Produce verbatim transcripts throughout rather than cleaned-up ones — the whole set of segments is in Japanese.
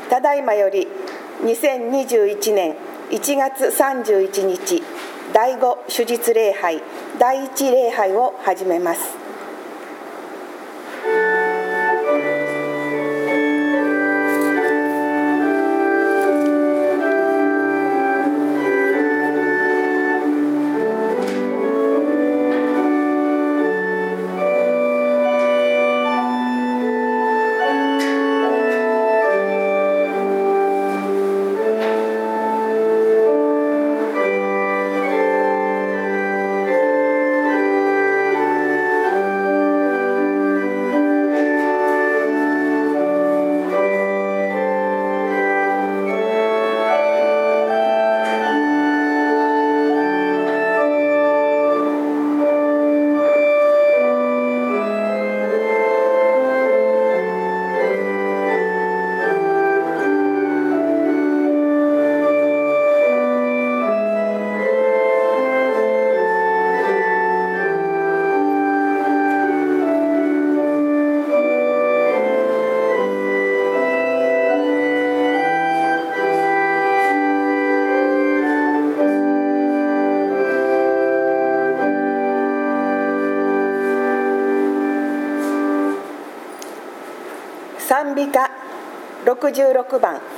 ただいまよりにせんにじゅういちねんいちがつさんじゅういちにちだいご主日礼拝だいいち礼拝を始めます。賛美歌ろくじゅうろくばん。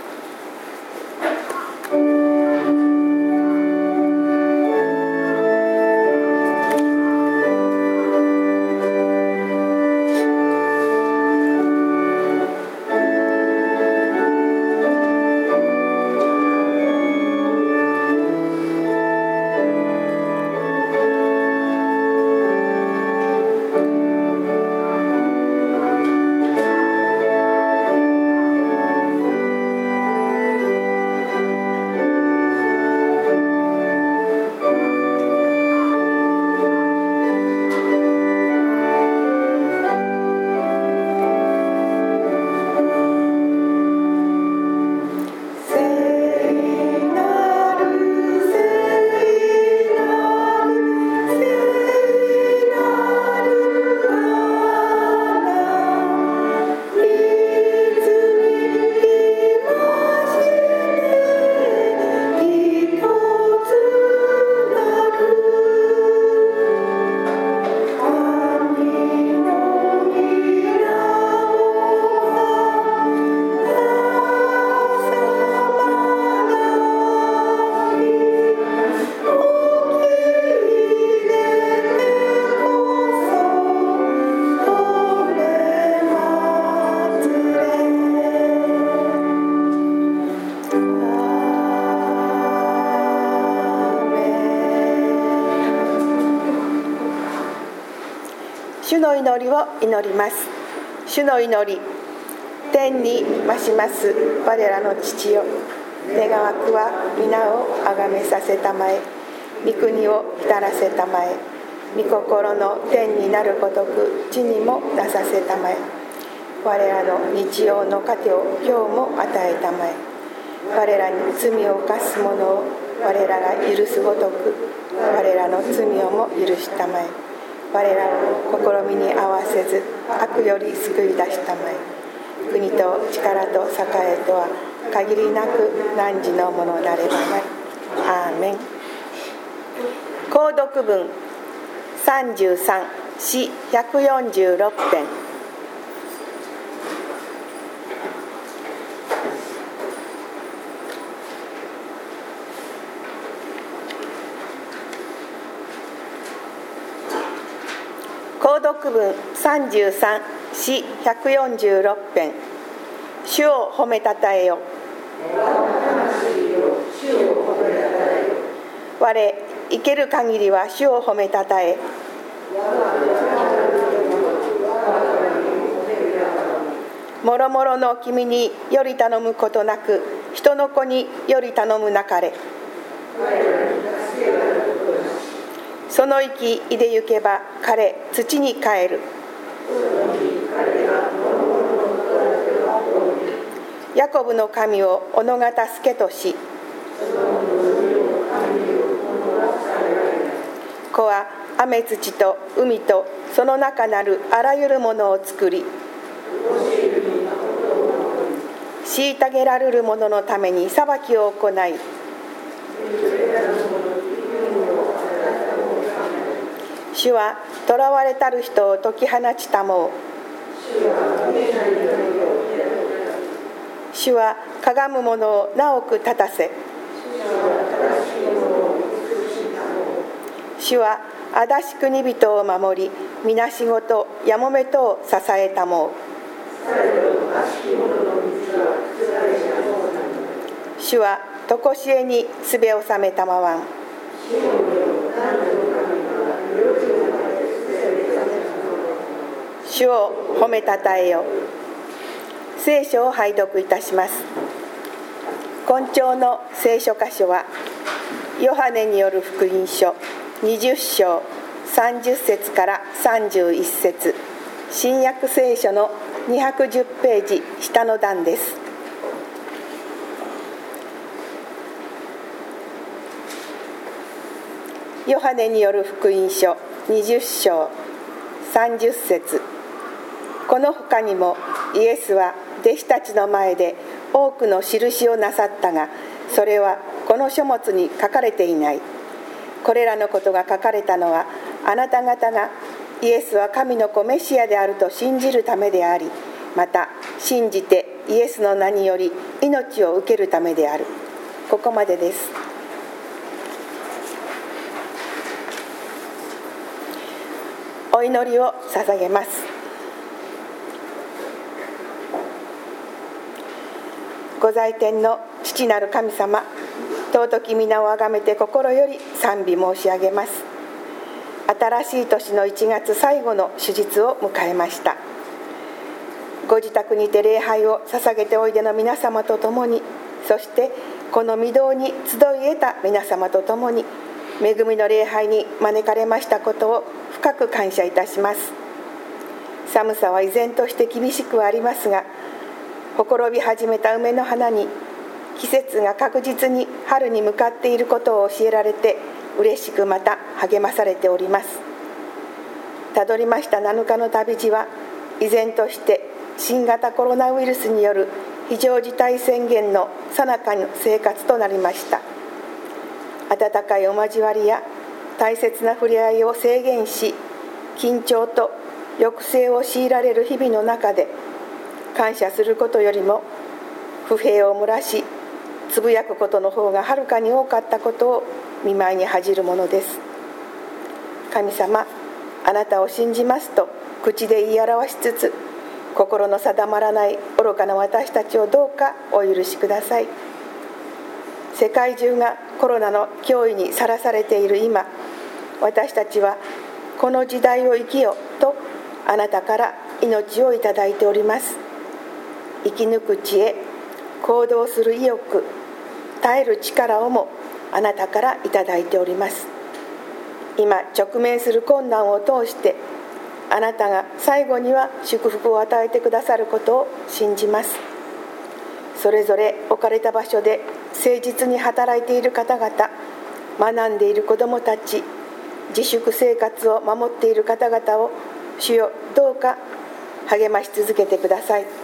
主の祈りを祈ります。主の祈り。天に増します我らの父よ、願わくは皆をあがめさせたまえ、御国を浸らせたまえ、御心の天になるごとく地にもなさせたまえ。我らの日用の糧を今日も与えたまえ。我らに罪を犯す者を我らが許すごとく我らの罪をも許したまえ。我らを試みに合わせず悪より救い出したまえ。国と力と栄とは限りなく汝のものなればなり。アーメン。購読文さんじゅうさん、詩ひゃくよんじゅうろくぺん。購読文さんじゅうさん、詩ひゃくよんじゅうろくぺん。主を褒めたたえよ。我生ける限りは主を褒めたたえ。もろもろの君により頼むことなく、人の子により頼むなかれ。その息いでゆけば彼土に帰る。ヤコブの神をおのが助けとし、子は雨土と海とその中なるあらゆるものを作り、 虐げられる者のために裁きを行い、主は囚われたる人を解き放ちたもう。主はかがむ者を直く立たせ、主はあだし国人を守り、みなしごとやもめとを支えたもう。主はとこしえにすべを収めたまわん。主を褒めたたえよ。聖書を拝読いたします。今朝の聖書箇所はヨハネによる福音書にじゅっ章さんじゅっ節からさんじゅういち節、新約聖書のにひゃくじゅうページ下の段です。ヨハネによる福音書にじゅっ章さんじゅっ節、この他にもイエスは弟子たちの前で多くの印をなさったが、それはこの書物に書かれていない。これらのことが書かれたのは、あなた方がイエスは神の子メシアであると信じるためであり、また信じてイエスの名により命を受けるためである。ここまでです。お祈りを捧げます。御在天の父なる神様、尊き皆をあがめて心より賛美申し上げます。新しい年のいちがつ最後の主日を迎えました。ご自宅にて礼拝を捧げておいでの皆様と共に、そしてこの御堂に集い得た皆様と共に、恵みの礼拝に招かれましたことを深く感謝いたします。寒さは依然として厳しくはありますが、ほころび始めた梅の花に季節が確実に春に向かっていることを教えられて、嬉しくまた励まされております。たどりましたなのかの旅路は、依然として新型コロナウイルスによる非常事態宣言の最中の生活となりました。温かいお交わりや大切な触れ合いを制限し、緊張と抑制を強いられる日々の中で、感謝することよりも不平を漏らしつぶやくことの方がはるかに多かったことを見舞いに恥じるものです。神様、あなたを信じますと口で言い表しつつ、心の定まらない愚かな私たちをどうかお許しください。世界中がコロナの脅威にさらされている今、私たちはこの時代を生きよとあなたから命をいただいております。生き抜く知恵、行動する意欲、耐える力をもあなたからいただいております。今直面する困難を通して、あなたが最後には祝福を与えてくださることを信じます。それぞれ置かれた場所で誠実に働いている方々、学んでいる子どもたち、自粛生活を守っている方々を主よ、どうか励まし続けてください。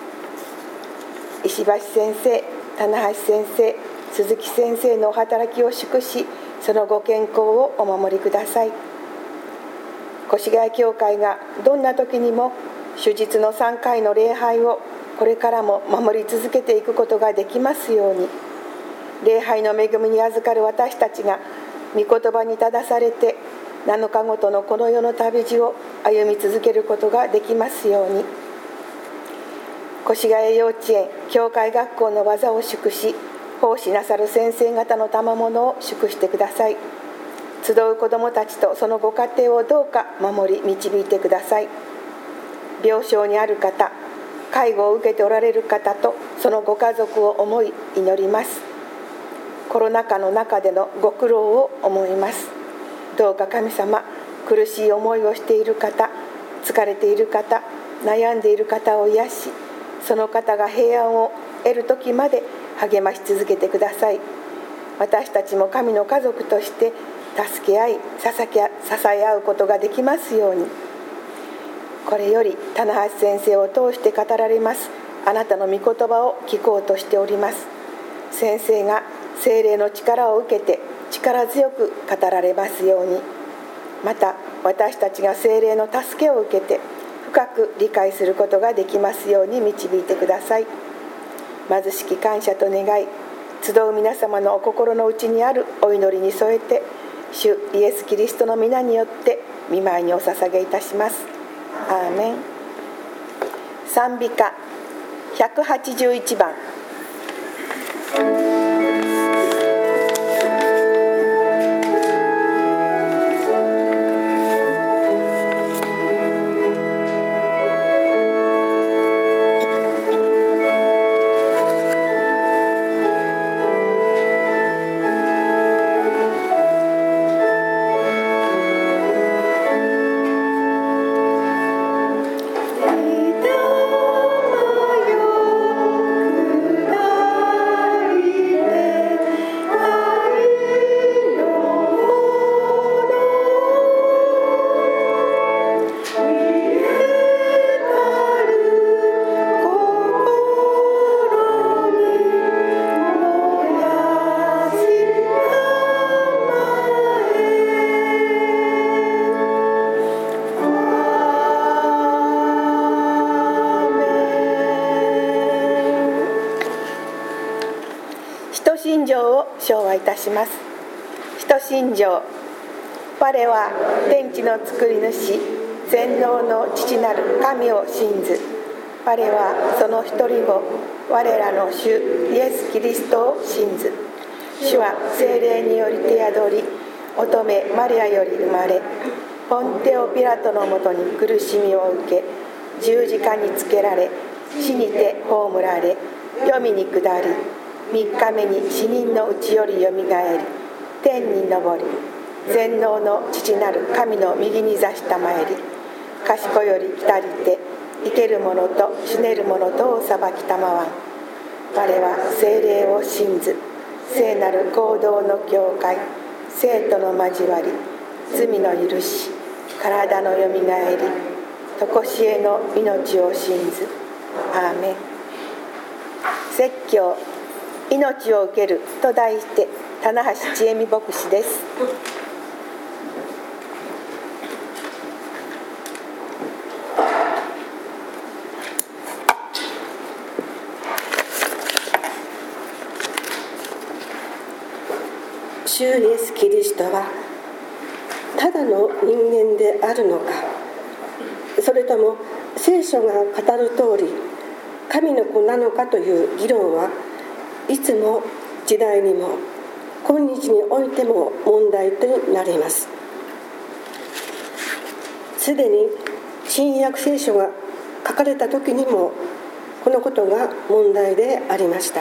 石橋先生、棚橋先生、鈴木先生のお働きを祝し、そのご健康をお守りください。越谷教会がどんな時にも主日のさんかいの礼拝をこれからも守り続けていくことができますように、礼拝の恵みに預かる私たちが御言葉に正されてなのかごとのこの世の旅路を歩み続けることができますように。越谷幼稚園教会学校の技を祝し、奉仕なさる先生方の賜物を祝してください。集う子どもたちとそのご家庭をどうか守り導いてください。病床にある方、介護を受けておられる方とそのご家族を思い祈ります。コロナ禍の中でのご苦労を思います。どうか神様、苦しい思いをしている方、疲れている方、悩んでいる方を癒し、その方が平安を得る時まで励まし続けてください。私たちも神の家族として助け合い、支え合うことができますように。これより棚橋先生を通して語られますあなたの御言葉を聞こうとしております。先生が聖霊の力を受けて力強く語られますように、また私たちが聖霊の助けを受けて深く理解することができますように導いてください。貧しき感謝と願い、集う皆様のお心の内にあるお祈りに添えて、主イエス・キリストの皆によって御前にお捧げいたします。アーメン。賛美歌ひゃくはちじゅういちばん。信条を唱和いたします。使徒信条。我は天地の作り主、全能の父なる神を信ず。我はその一人子、我らの主イエス・キリストを信ず。主は聖霊により手宿り、乙女マリアより生まれ、ポンテオ・ピラトのもとに苦しみを受け、十字架につけられ、死にて葬られ、黄泉に下り、三日目に死人のうちよりよみがえり、天に昇り、全能の父なる神の右に座したまえり、賢より来たりて、生ける者と死ねる者とを裁きたまわん。我は聖霊を信ず、聖なる合同の教会、聖との交わり、罪の許し、体のよみがえり、とこしえの命を信ず。アーメン。説教命を受けると題して棚橋千恵美牧師です。 主イエス・キリストはただの人間であるのか、それとも聖書が語る通り神の子なのかという議論はいつも時代にも今日においても問題となります。すでに新約聖書が書かれた時にもこのことが問題でありました。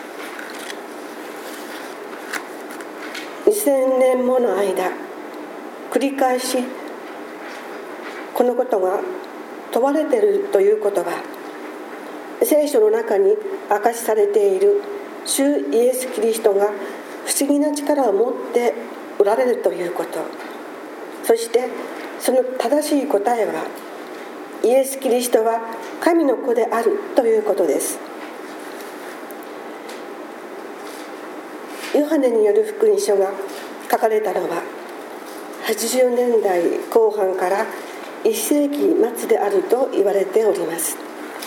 にせんねんもの間繰り返しこのことが問われているということは、聖書の中に明かしされている主イエス・キリストが不思議な力を持っておられるということ、そしてその正しい答えはイエス・キリストは神の子であるということです。ヨハネによる福音書が書かれたのははちじゅうねんだいこう半からいっせいき末であると言われております。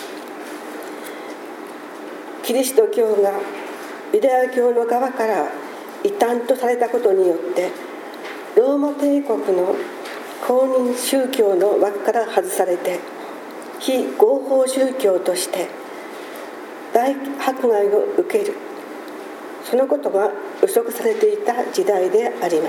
キリスト教がユダヤ教の側から異端とされたことによってローマ帝国の公認宗教の枠から外されて非合法宗教として大迫害を受ける、そのことが予測されていた時代であります。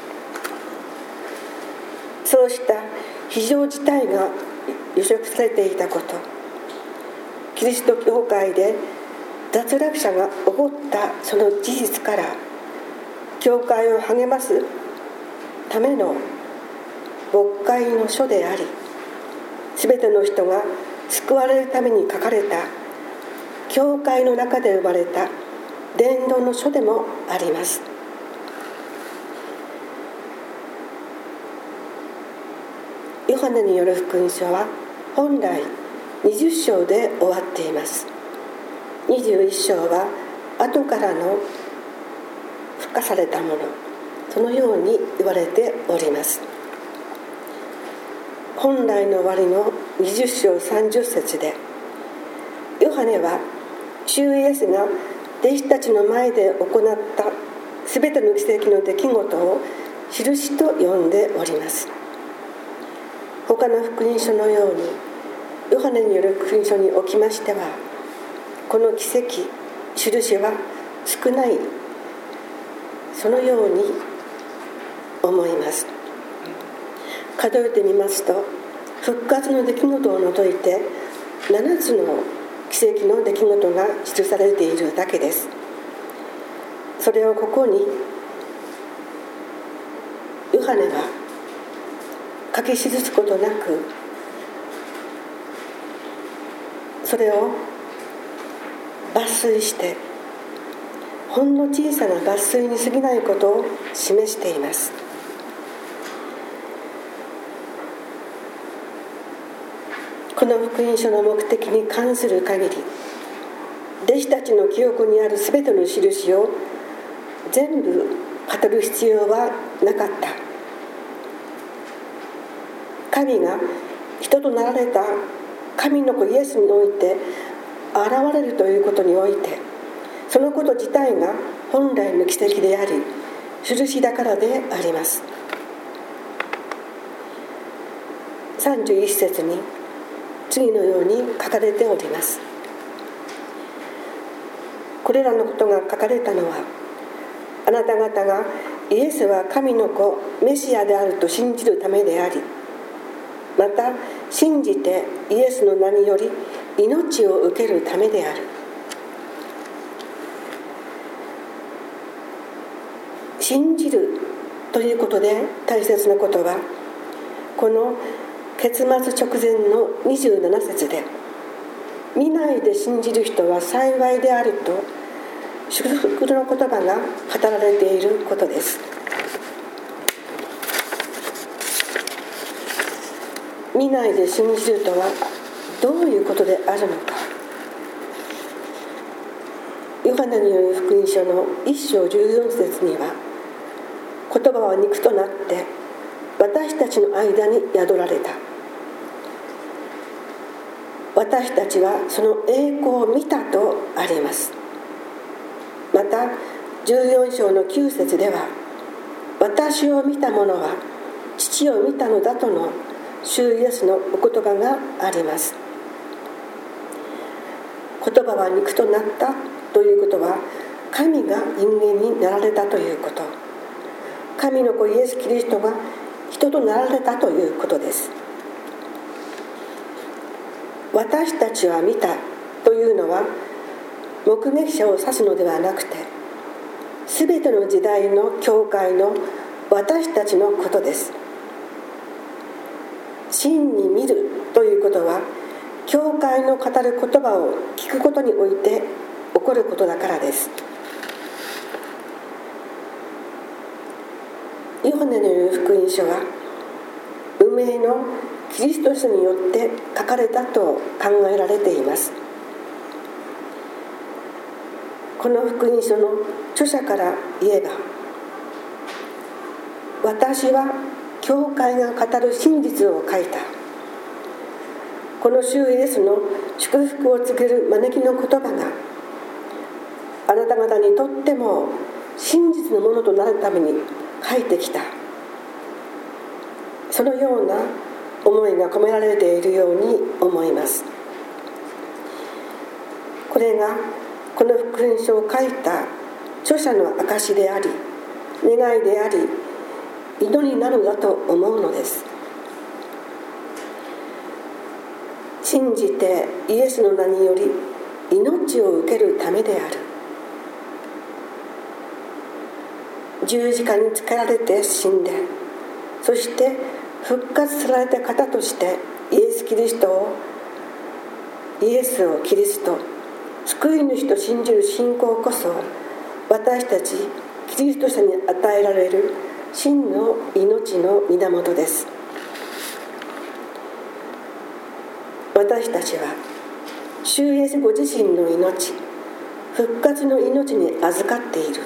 そうした非常事態が予測されていたこと、キリスト教会で脱落者が起こったその事実から教会を励ますための牧会の書であり、すべての人が救われるために書かれた教会の中で生まれた伝道の書でもあります。ヨハネによる福音書は本来にじゅっ章で終わっています。にじゅういっ章は後からの付加されたもの、そのように言われております。本来の終わりのにじゅっ章さんじゅっ節で、ヨハネは主イエスが弟子たちの前で行ったすべての奇跡の出来事を印と呼んでおります。他の福音書のようにヨハネによる福音書におきましては、この奇跡、印は少ない、そのように思います。数えてみますと、復活の出来事を除いてななつの奇跡の出来事が記されているだけです。それをここにヨハネは書き記すことなく、それを抜粋してほんの小さな抜粋に過ぎないことを示しています。この福音書の目的に関する限り、弟子たちの記憶にあるすべての印を全部語る必要はなかった。神が人となられた神の子イエスにおいて現れるということにおいて、そのこと自体が本来の奇跡であり、印だからであります。さんじゅういっ節に次のように書かれております。これらのことが書かれたのは、あなた方がイエスは神の子メシアであると信じるためであり、また信じてイエスの名により命を受けるためである。信じるということで大切なことは、この結末直前のにじゅうなな節で、見ないで信じる人は幸いであると祝福の言葉が語られていることです。見ないで信じるとはどういうことであるのか。ヨハネによる福音書のいっ章じゅうよん節には、言葉は肉となって私たちの間に宿られた。私たちはその栄光を見たとあります。またじゅうよん章のきゅう節では、私を見た者は父を見たのだとの主イエスのお言葉があります。言葉は肉となったということは、神が人間になられたということ、神の子イエス・キリストが人となられたということです。私たちは見たというのは目撃者を指すのではなくて、すべての時代の教会の私たちのことです。真に見るということは、教会の語る言葉を聞くことにおいて起こることだからです。ヨハネの言う福音書は運命のキリスト書によって書かれたと考えられています。この福音書の著者から言えば、私は教会が語る真実を書いた。この主イエスの祝福を告げる招きの言葉があなた方にとっても真実のものとなるために書いてきた。そのような思いが込められているように思います。これがこの福音書を書いた著者の証であり、願いであり、祈りなのだと思うのです。信じてイエスの名により命を受けるためである。十字架につけられて死んで、そして復活された方としてイエス・キリストをイエスをキリスト、救い主と信じる信仰こそ、私たちキリスト者に与えられる真の命の源です。 私たちは主イエスご自身の命、復活の命に預かっている。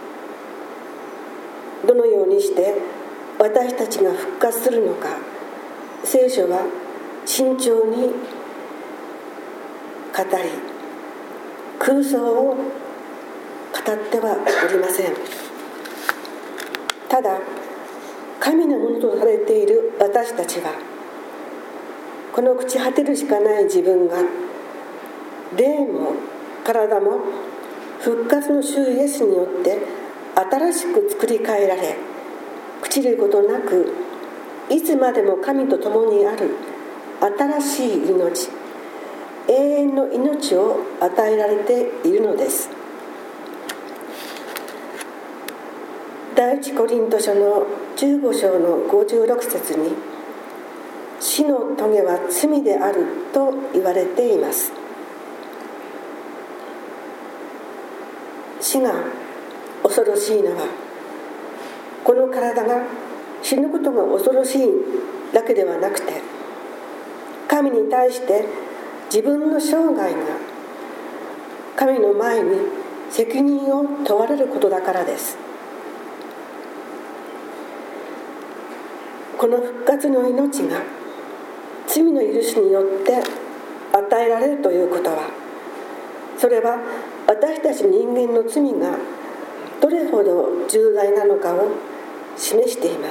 どのようにして私たちが復活するのか、聖書は慎重に語り、空想を語ってはおりません。ただ、神のものとされている私たちは、この朽ち果てるしかない自分が、霊も体も復活の主イエスによって新しく作り変えられ、朽ちることなくいつまでも神と共にある新しい命、永遠の命を与えられているのです。第一コリント書のじゅうご章のごじゅうろく節に、死の棘は罪であると言われています。死が恐ろしいのは、この体が死ぬことが恐ろしいだけではなくて、神に対して自分の生涯が神の前に責任を問われることだからです。この復活の命が罪の許しによって与えられるということは、それは私たち人間の罪がどれほど重大なのかを示しています。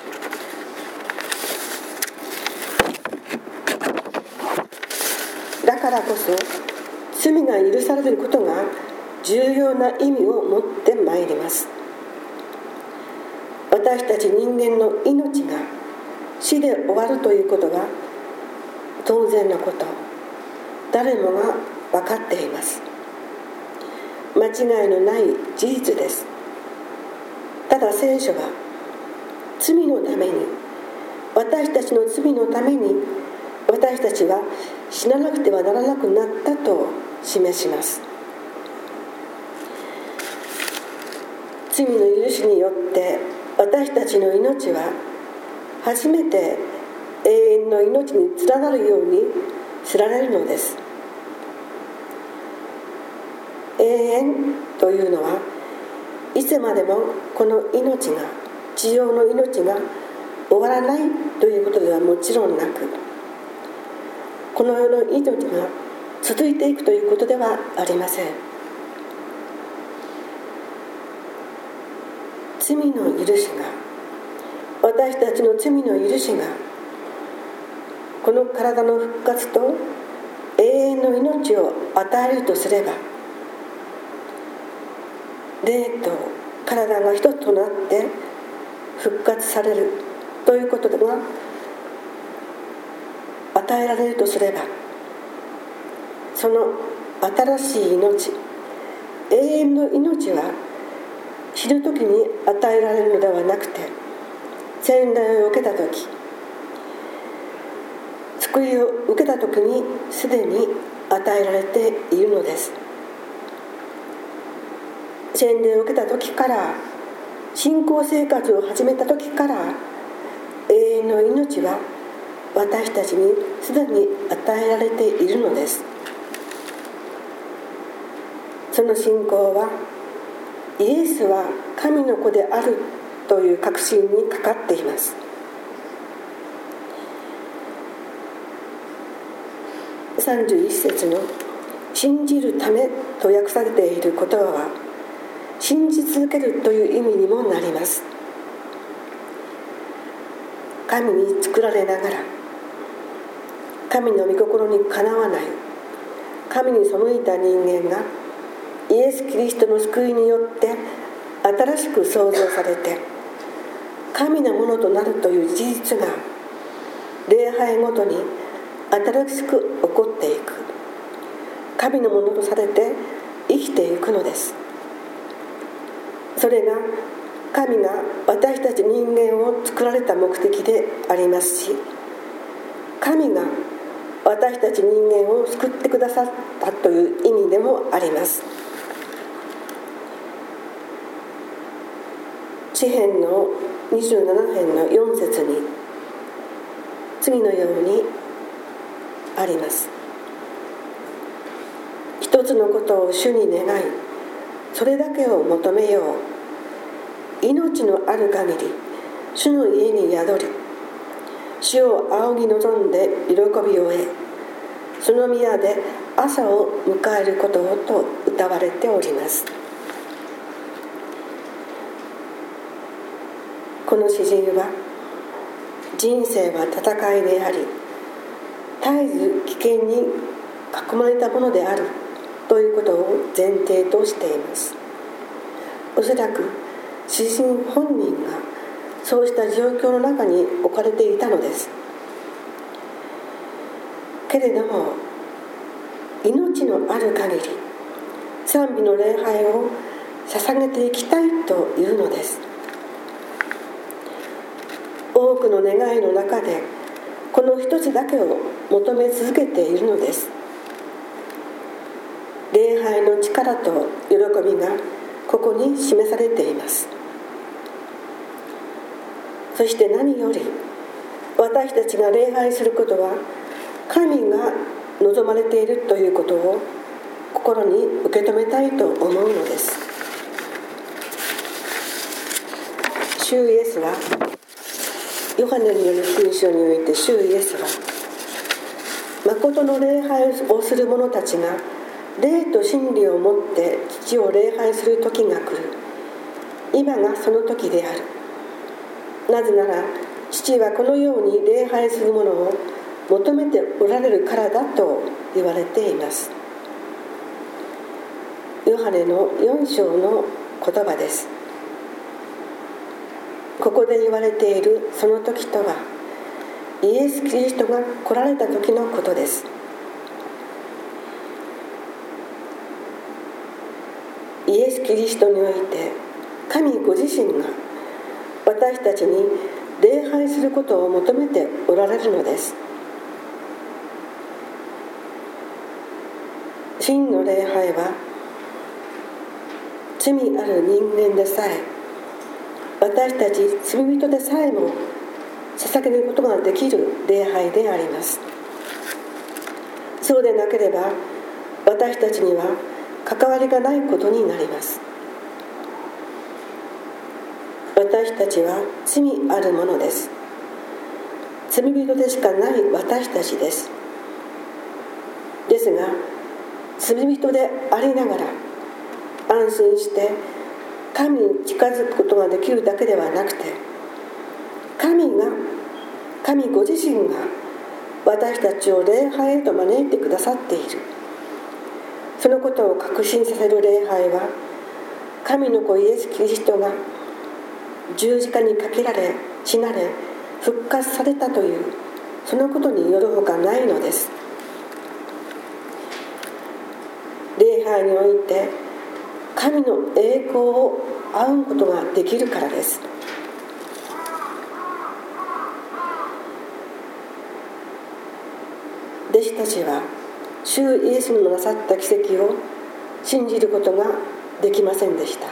だからこそ罪が許されることが重要な意味を持ってまいります。私たち人間の命が死で終わるということは当然のこと、誰もが分かっています。間違いのない事実です。ただ聖書は罪のために、私たちの罪のために私たちは死ななくてはならなくなったと示します。罪の許しによって私たちの命は初めて永遠の命に連なるように知られるのです。永遠というのはいつまでもこの命が、地上の命が終わらないということではもちろんなく、この世の命が続いていくということではありません。罪の許しが、私たちの罪の許しがこの体の復活と永遠の命を与えるとすれば、霊と体が一つとなって復活されるということが与えられるとすれば、その新しい命、永遠の命は死ぬ時に与えられるのではなくて、洗礼を受けた時、救いを受けた時にすでに与えられているのです。洗礼を受けた時から、信仰生活を始めた時から、永遠の命は私たちにすでに与えられているのです。その信仰は、イエスは神の子であるという確信にかかっています。さんじゅういち節の信じるためと訳されている言葉は、信じ続けるという意味にもなります。神に作られながら、神の御心にかなわない、神に背いた人間がイエス・キリストの救いによって新しく創造されて神のものとなるという事実が礼拝ごとに新しく起こっていく、神のものとされて生きていくのです。それが神が私たち人間を作られた目的でありますし、神が私たち人間を救ってくださったという意味でもあります。詩編のにじゅうなな編のよん節に次のようにあります。一つのことを主に願い、それだけを求めよう。命のある限り主の家に宿り、主を仰ぎ望んで喜びを得、その宮で朝を迎えることをと歌われております。この詩人は、人生は戦いであり、絶えず危険に囲まれたものであるということを前提としています。おそらく詩人本人がそうした状況の中に置かれていたのです。けれども、命のある限り賛美の礼拝を捧げていきたいというのです。多くの願いの中でこの一つだけを求め続けているのです。礼拝の力と喜びがここに示されています。そして何より私たちが礼拝することは、神が望まれているということを心に受け止めたいと思うのです。主イエスは、ヨハネによる福音書において、主イエスは、誠の礼拝をする者たちが霊と真理をもって父を礼拝する時が来る。今がその時である。なぜなら父はこのように礼拝する者を求めておられるからだと言われています。ヨハネのよん章の言葉です。ここで言われているその時とは、イエス・キリストが来られた時のことです。イエス・キリストにおいて、神ご自身が私たちに礼拝することを求めておられるのです。真の礼拝は、罪ある人間でさえ、私たち罪人でさえも捧げることができる礼拝であります。そうでなければ私たちには関わりがないことになります。私たちは罪あるものです。罪人でしかない私たちです。ですが、罪人でありながら安心して神に近づくことができるだけではなくて、神が神ご自身が私たちを礼拝へと招いてくださっている。そのことを確信させる礼拝は、神の子イエス・キリストが十字架にかけられ死なれ復活されたというそのことによるほかないのです。礼拝において神の栄光を仰ぐことができるからです。弟子たちは主イエスのなさった奇跡を信じることができませんでした。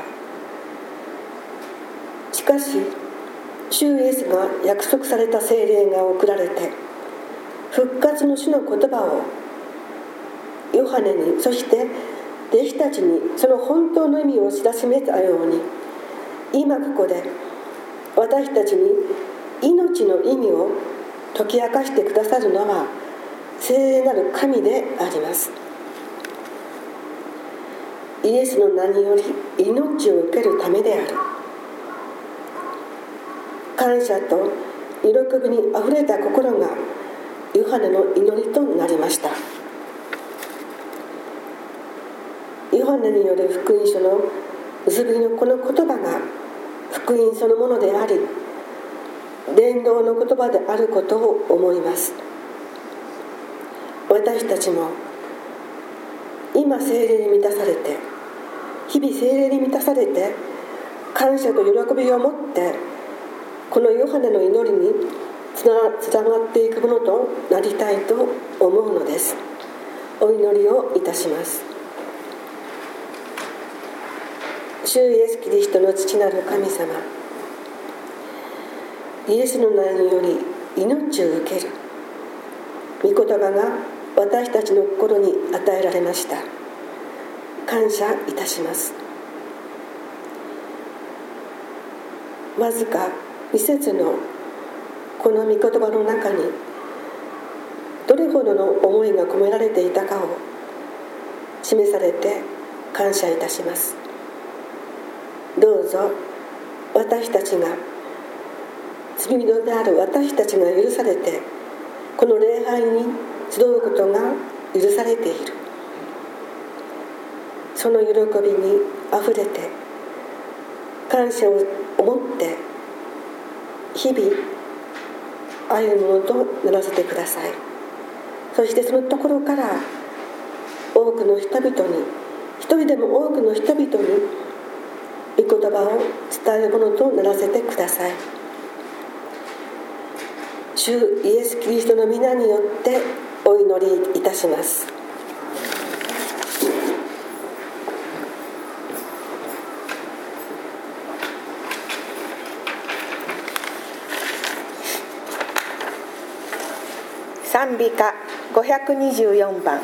しかし主イエスが約束された聖霊が送られて、復活の主の言葉をヨハネに、そして弟子たちにその本当の意味を知らしめたように、今ここで私たちに命の意味を解き明かしてくださるのは聖霊なる神であります。イエスの名により命を受けるためである。感謝と喜びにあふれた心がヨハネの祈りとなりました。ヨハネによる福音書の結びのこの言葉が福音そのものであり、伝道の言葉であることを思います。私たちも今聖霊に満たされて、日々聖霊に満たされて、感謝と喜びを持ってこのヨハネの祈りにつながっていくものとなりたいと思うのです。お祈りをいたします。主イエスキリストの父なる神様、イエスの名により命を受ける御言葉が私たちの心に与えられました。感謝いたします。わずかに節のこの御言葉の中にどれほどの思いが込められていたかを示されて感謝いたします。どうぞ私たちが、罪人である私たちが許されてこの礼拝に集うことが許されている、その喜びにあふれて感謝を持って日々歩むものとならせてください。そしてそのところから多くの人々に、一人でも多くの人々に御言葉を伝えるものとならせてください。主イエス・キリストの皆によってお祈りいたします。 賛美歌ごひゃくにじゅうよんばん。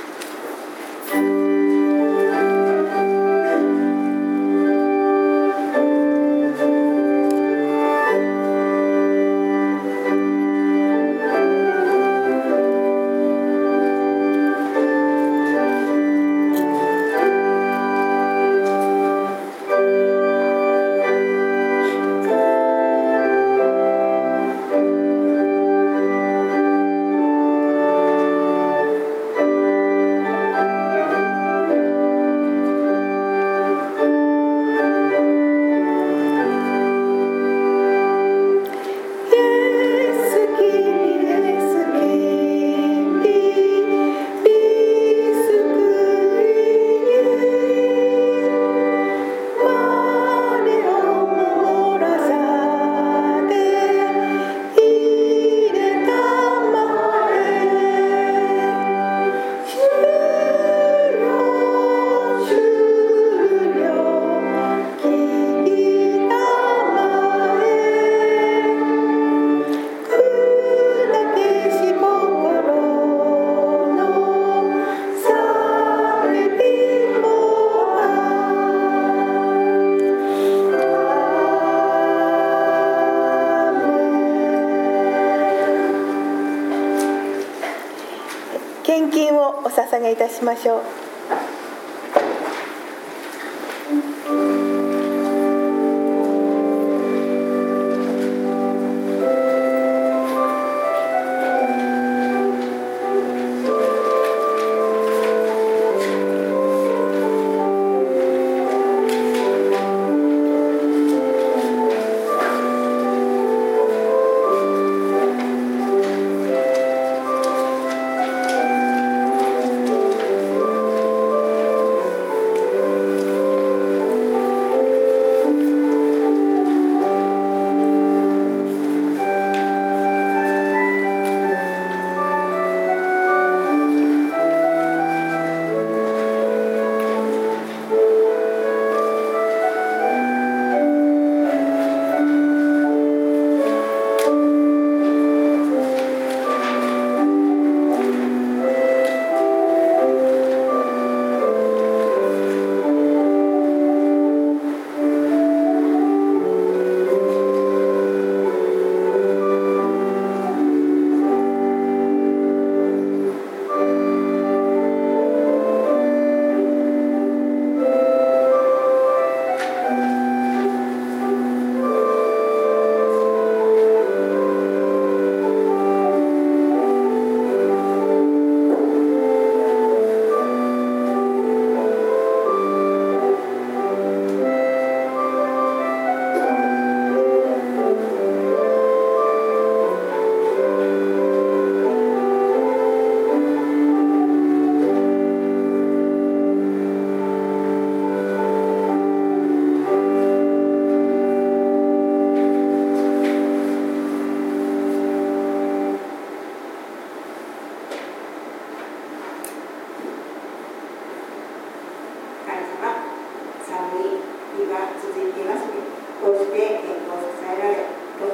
献金をお捧げいたしましょう。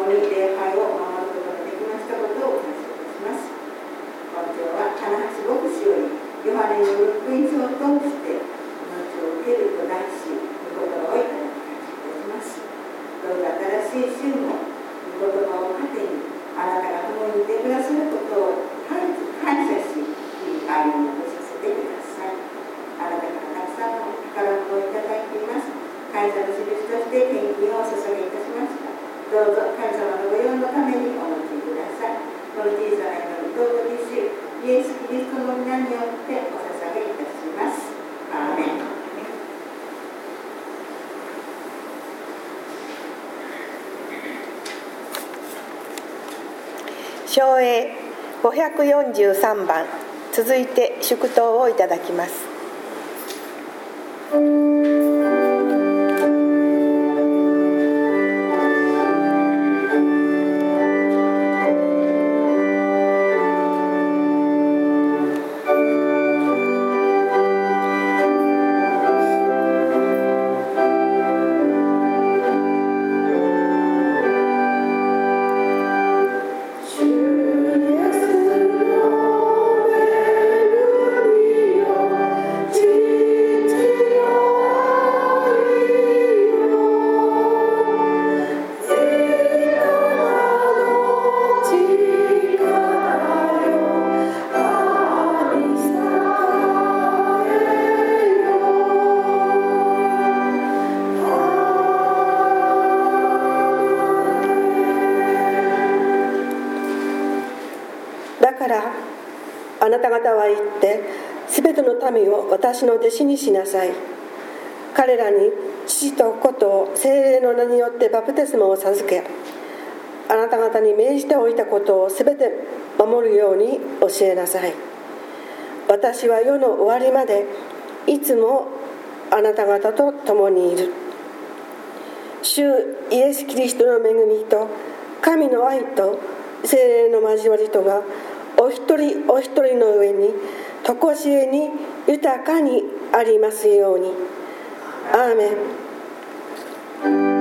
は棚橋牧しい主の御言葉を糧に、あなたが共にいてくださることを感謝し、振り返りをさせてください。あなたからたくさんの宝物をいただいています。感謝の印として献金をお捧げいたしました。どうぞ神様のご用のためにお持ちください。この小さな祈りと尊き主イエス・キリストの皆によってお捧げいたします。アーメン。 唱詠ごひゃくよんじゅうさんばん、続いて祝祷をいただきます。 だからあなた方は言ってすべての民を私の弟子にしなさい。彼らに父と子と聖霊の名によってバプテスマを授け、あなた方に命じておいたことをすべて守るように教えなさい。私は世の終わりまでいつもあなた方と共にいる。主イエス・キリストの恵みと神の愛と聖霊の交わりとがお一人お一人の上にとこしえに豊かにありますように。アーメン。